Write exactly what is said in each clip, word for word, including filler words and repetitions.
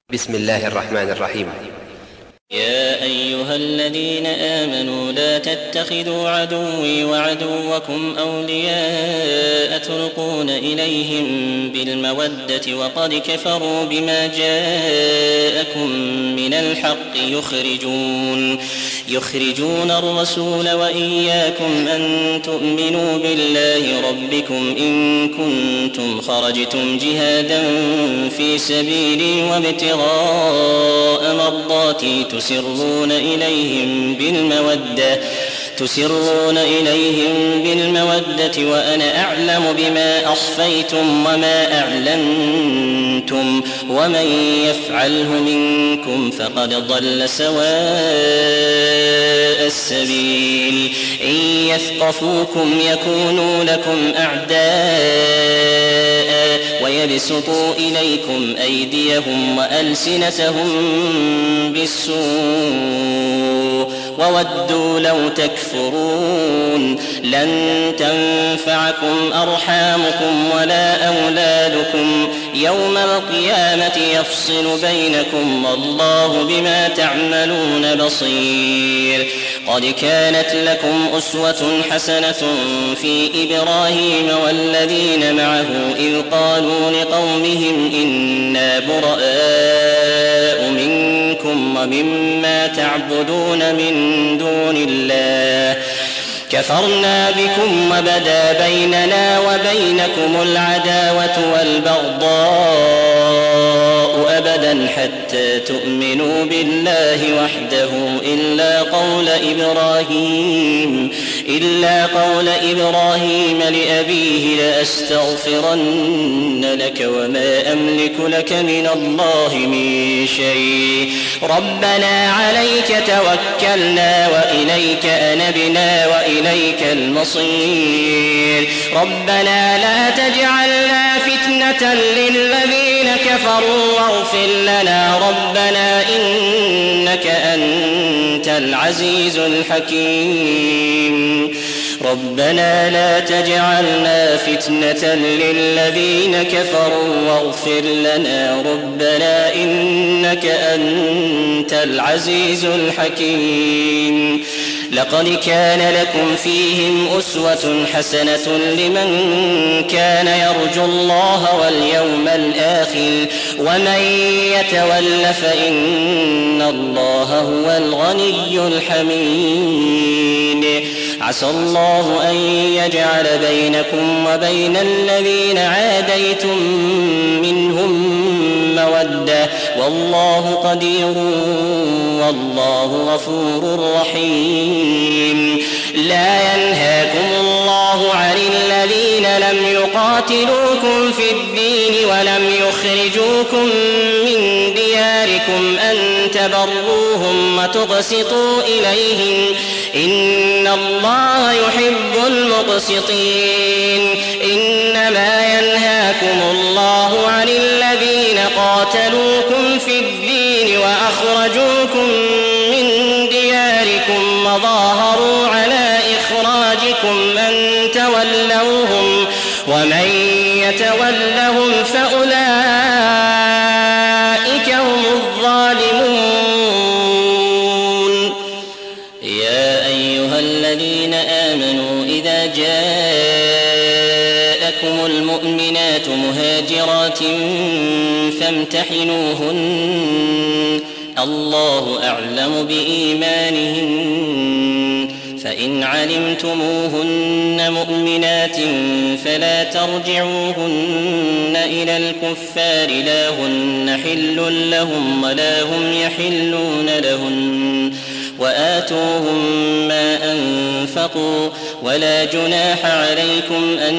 بسم الله الرحمن الرحيم. يا أيها الذين آمنوا لا تتخذوا عدوي وعدوكم أولياء تلقون إليهم بالمودة وقد كفروا بما جاءكم من الحق يخرجون يخرجون الرسول وإياكم أن تؤمنوا بالله ربكم إن كنتم خرجتم جهادا في سبيلي وابتغاء مرضاتي تسرون إليهم بالمودة تسرون إليهم بالمودة وأنا أعلم بما أخفيتم وما أعلنتم ومن يفعله منكم فقد ضل سواء السبيل إن يثقفوكم يكونوا لكم أعداء ويبسطوا إليكم أيديهم وألسنتهم بالسوء وودوا لو تكفرون لن تنفعكم أرحامكم ولا أولادكم يوم القيامة يفصل بينكم والله بما تعملون بصير. قد كانت لكم أسوة حسنة في إبراهيم والذين معه إذ قالوا لقومهم إنا براء منكم ومما تعبدون من دون الله كفرنا بكم وبدا بيننا وبينكم العداوة والبغضاء أبدا حتى تؤمنوا بالله وحده إلا قول إبراهيم إلا قول إبراهيم لأبيه لأستغفرن لك وما أملك لك من الله من شيء ربنا عليك توكلنا وإليك أنبنا وإليك المصير ربنا لا تجعلنا فتنة للذين كفروا واغفر لنا ربنا إنك أنت العزيز الحكيم ربنا لا تجعلنا فتنة للذين كفروا واغفر لنا ربنا إنك أنت العزيز الحكيم. لقد كان لكم فيهم أسوة حسنة لمن كان يرجو الله واليوم الآخر ومن يتول فإن الله هو الغني الحميد. عسى الله أن يجعل بينكم وبين الذين عاديتم منهم مودة والله قدير والله غفور رحيم. لا ينهاكم الله عن الذين لم يقاتلوكم في الدين ولم يخرجوكم من دياركم أن تبروهم وتقسطوا إليهم إن الله يحب المقسطين. إنما ينهاكم الله عن الذين قاتلوكم في الدين وأخرجوكم من دياركم وظاهروا على إخراجكم أن تولوهم ومن يتولهم فأولئك هم الظالمون. يا أيها الذين آمنوا إذا جاءكم المؤمنات مهاجرات فامتحنوهن الله أعلم بإيمانهن فإن علمتموهن مؤمنات فلا ترجعوهن إلى الكفار لا هن حل لهم ولا هم يحلون لهن وآتوهم ما أنفقوا ولا جناح عليكم أن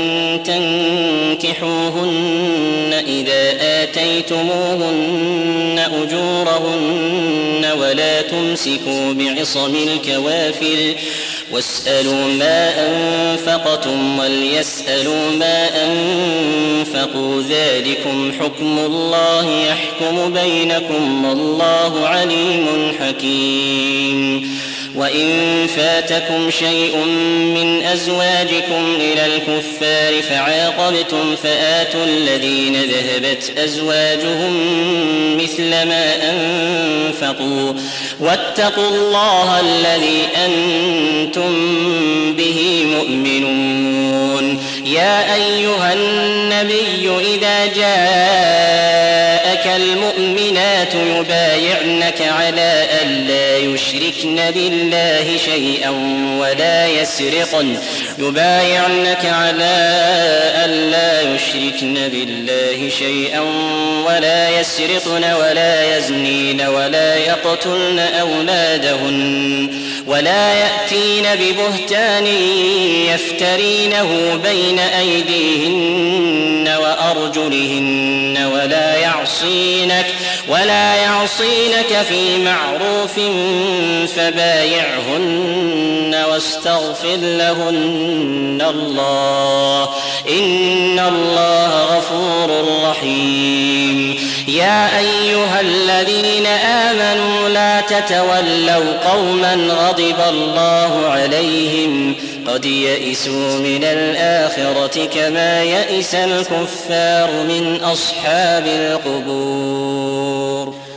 تنكحوهن إذا آتيتموهن أجورهن ولا تمسكوا بعصم الكوافر واسألوا ما أنفقتم وليسألوا ما أنفقوا ذلكم حكم الله يحكم بينكم والله عليم حكيم. وإن فاتكم شيء من أزواجكم إلى الكفار فعاقبتم فآتوا الذين ذهبت أزواجهم مثل ما أنفقوا واتقوا الله الذي أنتم به مؤمنون. يا أيها النبي إذا جاءك المؤمنات يبايعنك على ألا يشركن بالله شيئا ولا يسرقن يبايعنك على ألا يشركن بالله شيئا ولا يسرقن ولا يزنين ولا يقتلن أولادهن ولا يأتين ببهتان يفترينه بين أيديهن وأرجلهن ولا يعصينك ولا يعصينك في معروف فبايعهن واستغفر لهن الله إن الله غفور رحيم. يا أيها الذين آمنوا لا تتولوا قوما غضب الله عليهم قد يئسوا من الآخرة كما يئس الكفار من أصحاب القبور.